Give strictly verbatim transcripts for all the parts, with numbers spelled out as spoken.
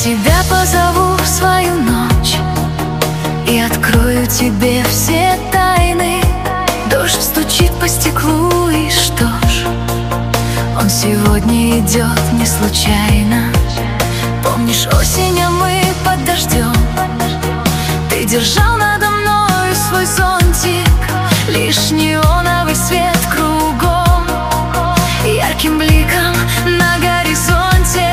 тебя позову в свою ночь и открою тебе все тайны. Дождь стучит по стеклу, и что ж, он сегодня идет не случайно. Помнишь осень, а мы под дождем? Ты держал надо мною свой зонтик, лишь неоновый свет кругом, ярким бликом на горизонте.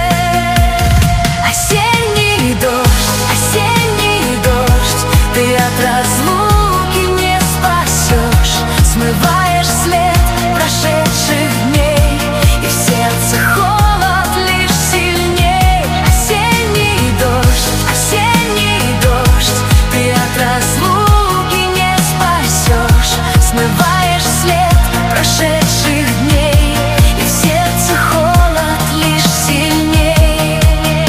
Осенний дождь, осенний дождь, ты от разлуки не спасешь. Смываешь след прошедших дней, и в сердце холод лишь сильней. Осенний дождь, осенний дождь, ты от разлуки не спасешь. Смываешь след прошедших дней, и в сердце холод лишь сильней.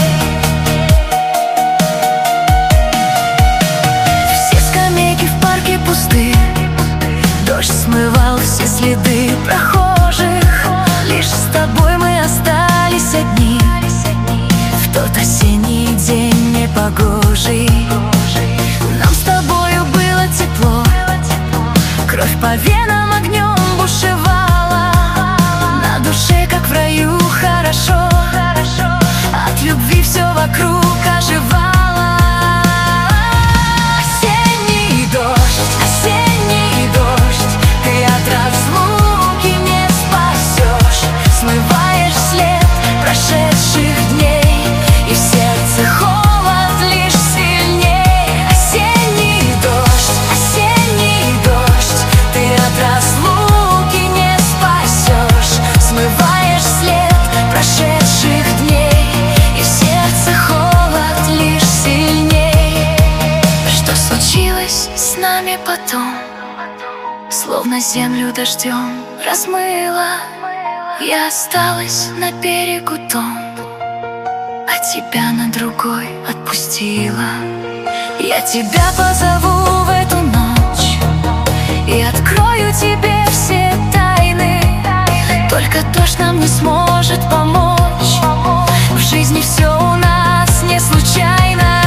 Все скамейки в парке пусты, дождь смывал все следы прохожих. Лишь с тобой мы остались одни в тот осенний день непогожий. Нам с тобою было тепло, кровь по венам огнем бушевала. На душе, как в раю, хорошо, от любви все вокруг оживало. Осенний дождь, осенний дождь, ты от разлуки не спасешь. Смываешь след прошедших дней, и в сердце холод лишь сильней. Осенний дождь, осенний дождь, ты от разлуки не спасешь. Смываешь след прошедших дней, и в сердце холод лишь сильней. Что случилось с нами потом? Словно землю дождем размыло. Я осталась на берегу том, а тебя на другой отпустила. Я тебя позову в эту ночь и открою тебе все тайны. Только дождь нам не сможет помочь, в жизни все у нас не случайно.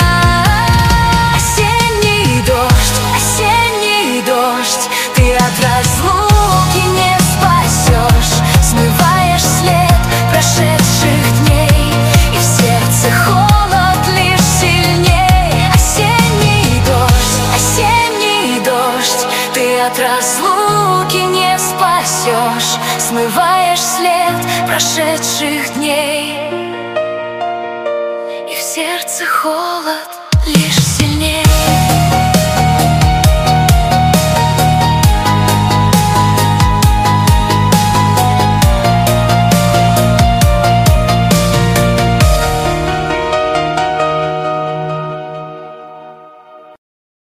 Осенний дождь, осенний дождь, ты от разлуки не спасешь. Смываешь след прошедших дней, и в сердце холод лишь сильней. Осенний дождь, осенний дождь, ты от разлуки не спасешь. Смываешь след прошедших дней, и в сердце холод лишь сильней.